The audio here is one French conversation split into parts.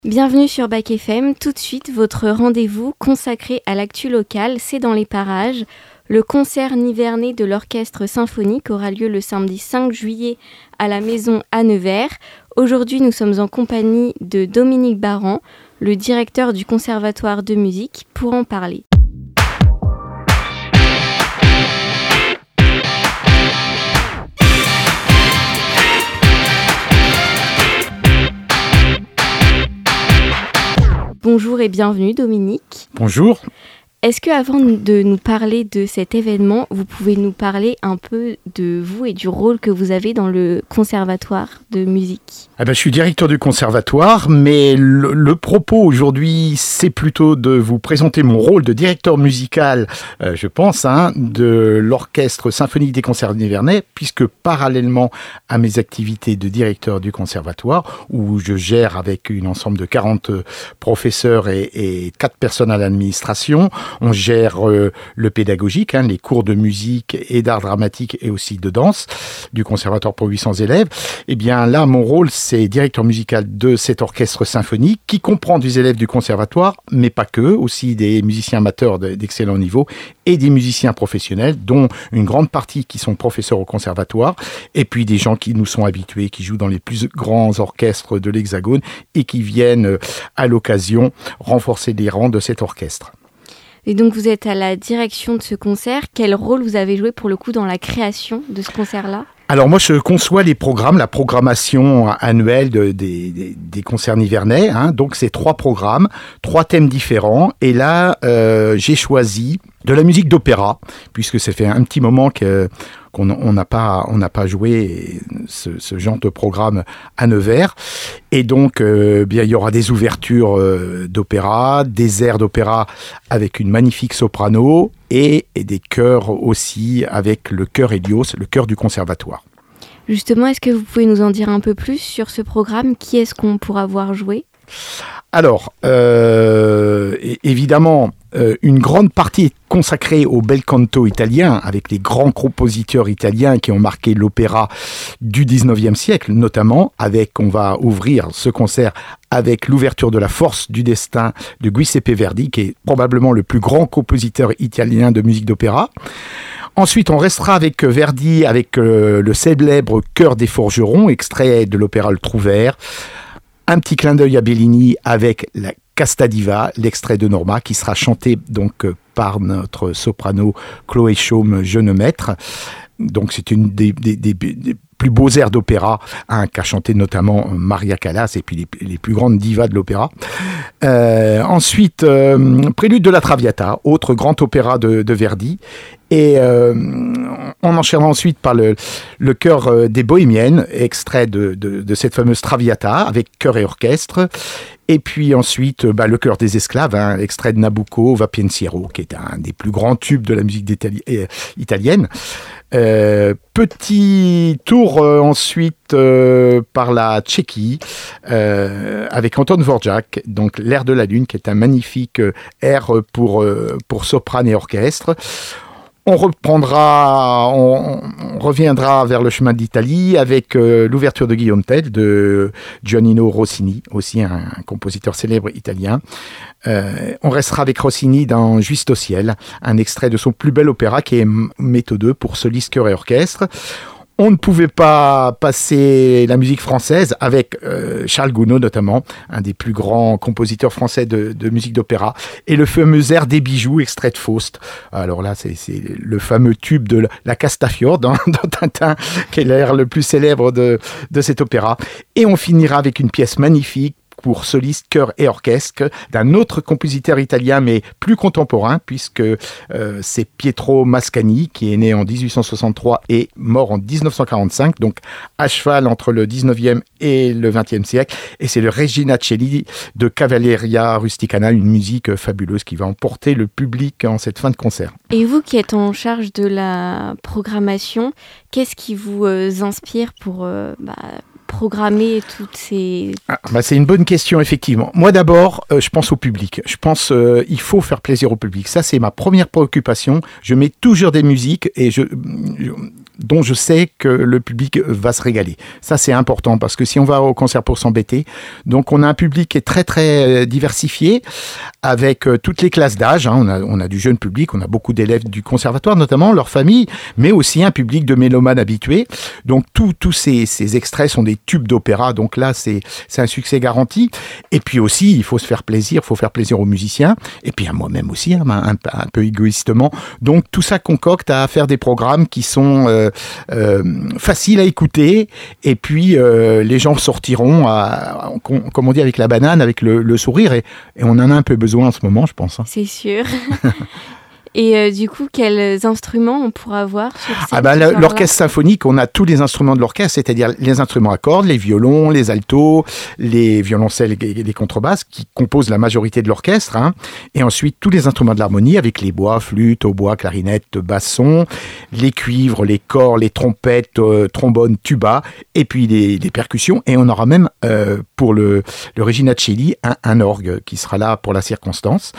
Bienvenue sur Bac FM, tout de suite votre rendez-vous consacré à l'actu locale, c'est dans les parages. Le concert nivernais de l'orchestre symphonique aura lieu le samedi 5 juillet à la Maison à Nevers. Aujourd'hui, nous sommes en compagnie de Dominique Baran, le directeur du Conservatoire de musique, pour en parler. Bonjour et bienvenue Dominique. Bonjour. Est-ce que avant de nous parler de cet événement, vous pouvez nous parler un peu de vous et du rôle que vous avez dans le conservatoire de musique ? Je suis directeur du conservatoire, mais le propos aujourd'hui, c'est plutôt de vous présenter mon rôle de directeur musical, je pense, de l'orchestre symphonique des concerts nivernais, puisque parallèlement à mes activités de directeur du conservatoire, où je gère avec un ensemble de 40 professeurs et 4 personnes à l'administration, on gère le pédagogique, les cours de musique et d'art dramatique et aussi de danse du conservatoire pour 800 élèves. Et bien là, mon rôle, c'est directeur musical de cet orchestre symphonique qui comprend des élèves du conservatoire, mais pas que, aussi des musiciens amateurs d'excellent niveau et des musiciens professionnels, dont une grande partie qui sont professeurs au conservatoire, et puis des gens qui nous sont habitués, qui jouent dans les plus grands orchestres de l'Hexagone et qui viennent à l'occasion renforcer les rangs de cet orchestre. Et donc vous êtes à la direction de ce concert. Quel rôle vous avez joué pour le coup dans la création de ce concert-là ? Alors moi je conçois les programmes, la programmation annuelle des concerts nivernais. Donc c'est 3 programmes, 3 thèmes différents. Et là j'ai choisi de la musique d'opéra, puisque ça fait un petit moment qu'on n'a pas joué ce genre de programme à Nevers. Et donc, il y aura des ouvertures d'opéra, des airs d'opéra avec une magnifique soprano et des chœurs aussi avec le chœur Hélios, le chœur du conservatoire. Justement, est-ce que vous pouvez nous en dire un peu plus sur ce programme ? Qui est-ce qu'on pourra voir jouer ? Alors, évidemment, une grande partie est consacrée au bel canto italien, avec les grands compositeurs italiens qui ont marqué l'opéra du 19e siècle, notamment on va ouvrir ce concert avec l'ouverture de La Force du Destin de Giuseppe Verdi, qui est probablement le plus grand compositeur italien de musique d'opéra. Ensuite, on restera avec Verdi, avec le célèbre Chœur des Forgerons, extrait de l'opéra Le Trouvère. Un petit clin d'œil à Bellini avec la Casta Diva, l'extrait de Norma, qui sera chanté donc par notre soprano Chloé Chaume Jeunemètre. Donc c'est une des plus beaux airs d'opéra, qu'a chanté notamment Maria Callas et puis les plus grandes divas de l'opéra. Ensuite, Prélude de la Traviata, autre grand opéra de Verdi. Et on enchaînera ensuite par le chœur des Bohémiennes, extrait de cette fameuse Traviata avec chœur et orchestre. Et puis ensuite, le chœur des esclaves, extrait de Nabucco, Va Pensiero, qui est un des plus grands tubes de la musique italienne. Petit tour ensuite par la Tchéquie avec Anton Dvorak, donc l'air de la lune, qui est un magnifique air pour soprane et orchestre. On reviendra vers le chemin d'Italie avec l'ouverture de Guillaume Tell de Giannino Rossini, aussi un compositeur célèbre italien. On restera avec Rossini dans Juste au ciel, un extrait de son plus bel opéra qui est Méthode pour soliste, chœur et orchestre. On ne pouvait pas passer la musique française avec Charles Gounod notamment, un des plus grands compositeurs français de musique d'opéra, et le fameux air des bijoux, extrait de Faust. Alors là, c'est le fameux tube de la Castafiore dans Tintin, qui est l'air le plus célèbre de cet opéra. Et on finira avec une pièce magnifique pour soliste, chœur et orchestre d'un autre compositeur italien mais plus contemporain, puisque c'est Pietro Mascagni, qui est né en 1863 et mort en 1945, donc à cheval entre le 19e et le 20e siècle, et c'est le Regina Coeli de Cavalleria Rusticana, une musique fabuleuse qui va emporter le public en cette fin de concert. Et vous qui êtes en charge de la programmation, qu'est-ce qui vous inspire pour programmer toutes ces... C'est une bonne question, effectivement. Moi, d'abord, je pense au public. Je pense il faut faire plaisir au public. Ça, c'est ma première préoccupation. Je mets toujours des musiques dont je sais que le public va se régaler. Ça, c'est important parce que si on va au concert pour s'embêter, donc on a un public qui est très, très diversifié avec toutes les classes d'âge. On a du jeune public, on a beaucoup d'élèves du conservatoire, notamment leurs familles, mais aussi un public de mélomanes habitués. Donc, tous ces extraits sont des tubes d'opéra. Donc là, c'est un succès garanti. Et puis aussi, il faut se faire plaisir. Il faut faire plaisir aux musiciens. Et puis à moi-même aussi, un peu égoïstement. Donc, tout ça concocte à faire des programmes qui sont faciles à écouter. Et puis, les gens sortiront, comme on dit, avec la banane, avec le sourire. Et on en a un peu besoin en ce moment, je pense. C'est sûr. Et du coup, quels instruments on pourra voir sur scène l'orchestre symphonique, on a tous les instruments de l'orchestre, c'est-à-dire les instruments à cordes, les violons, les altos, les violoncelles et les contrebasses qui composent la majorité de l'orchestre. Et ensuite, tous les instruments de l'harmonie avec les bois, flûte, hautbois, clarinette, basson, les cuivres, les cors, les trompettes, trombones, tuba, et puis les percussions. Et on aura même, pour le Regina Coeli, un orgue qui sera là pour la circonstance.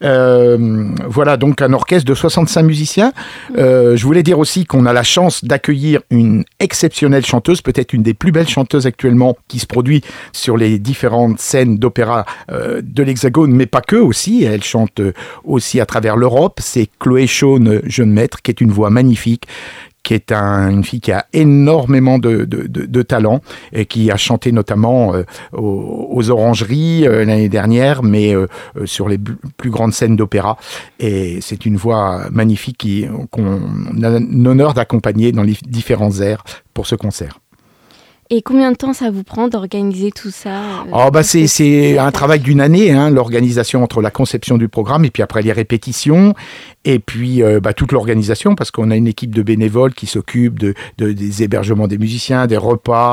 Voilà, donc un orchestre de 65 musiciens. Je voulais dire aussi qu'on a la chance d'accueillir une exceptionnelle chanteuse, peut-être une des plus belles chanteuses actuellement qui se produit sur les différentes scènes d'opéra de l'Hexagone, mais pas que aussi. Elle chante aussi à travers l'Europe. C'est Chloé Shawn, jeune maître, qui est une voix magnifique, qui est une fille qui a énormément de talent et qui a chanté notamment aux Orangeries l'année dernière, mais sur les plus grandes scènes d'opéra. Et c'est une voix magnifique qu'on a l'honneur d'accompagner dans les différents airs pour ce concert. Et combien de temps ça vous prend d'organiser tout ça C'est un travail d'une année, l'organisation entre la conception du programme et puis après les répétitions et puis toute l'organisation parce qu'on a une équipe de bénévoles qui s'occupe des hébergements des musiciens, des repas.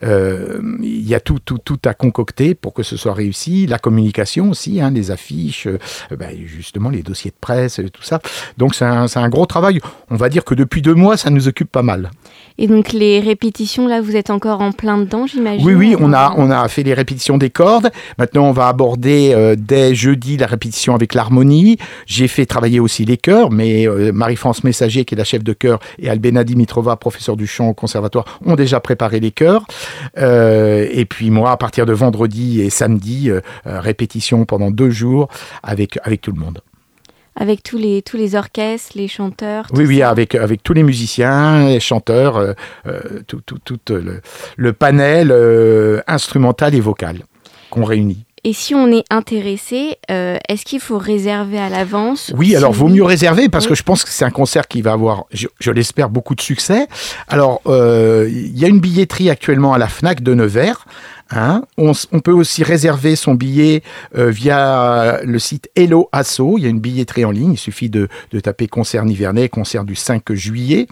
Il y a tout à concocter pour que ce soit réussi. La communication aussi, les affiches, justement les dossiers de presse, tout ça. Donc c'est un gros travail. On va dire que depuis 2 mois, ça nous occupe pas mal. Et donc les répétitions, là, vous êtes encore en plein dedans, j'imagine? Oui, on a fait les répétitions des cordes. Maintenant, on va aborder dès jeudi la répétition avec l'harmonie. J'ai fait travailler aussi les chœurs, mais Marie-France Messager, qui est la chef de chœur, et Albena Dimitrova, professeure du chant au conservatoire, ont déjà préparé les chœurs. Et puis moi, à partir de vendredi et samedi, répétition pendant 2 jours avec tout le monde. Avec tous les orchestres, les chanteurs. Oui, avec tous les musiciens, les chanteurs, tout le panel instrumental et vocal qu'on réunit. Et si on est intéressé, est-ce qu'il faut réserver à l'avance? Oui, alors vaut mieux réserver parce que je pense que c'est un concert qui va avoir, je l'espère, beaucoup de succès. Alors, il y a une billetterie actuellement à la Fnac de Nevers. On peut aussi réserver son billet via le site Hello Asso. Il y a une billetterie en ligne. Il suffit de taper concert nivernais, concert du 5 juillet.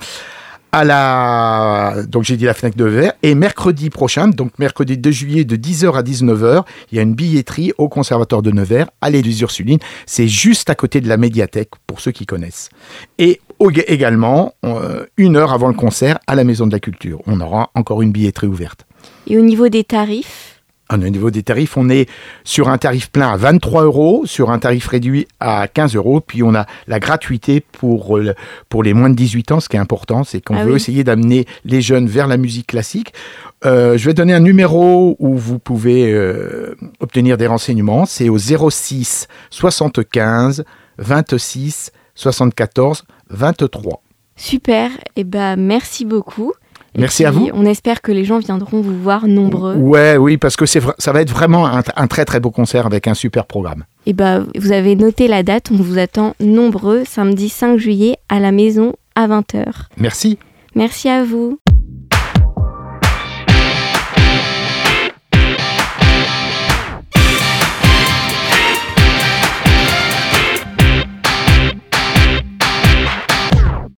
Donc j'ai dit la Fnac de Nevers. Et mercredi prochain, donc mercredi 2 juillet de 10h à 19h, il y a une billetterie au Conservatoire de Nevers, allée des Ursulines. C'est juste à côté de la médiathèque, pour ceux qui connaissent. Et également, 1 heure avant le concert, à la Maison de la Culture. On aura encore une billetterie ouverte. Et au niveau des tarifs? Au niveau des tarifs, on est sur un tarif plein à 23 €, sur un tarif réduit à 15 €. Puis on a la gratuité pour les moins de 18 ans. Ce qui est important, c'est qu'on veut essayer d'amener les jeunes vers la musique classique. Je vais donner un numéro où vous pouvez obtenir des renseignements. C'est au 06 75 26 74 23. Super, merci beaucoup. Merci à vous. On espère que les gens viendront vous voir nombreux. Oui, parce que ça va être vraiment un très très beau concert avec un super programme. Vous avez noté la date, on vous attend nombreux, samedi 5 juillet à la Maison à 20h. Merci. Merci à vous.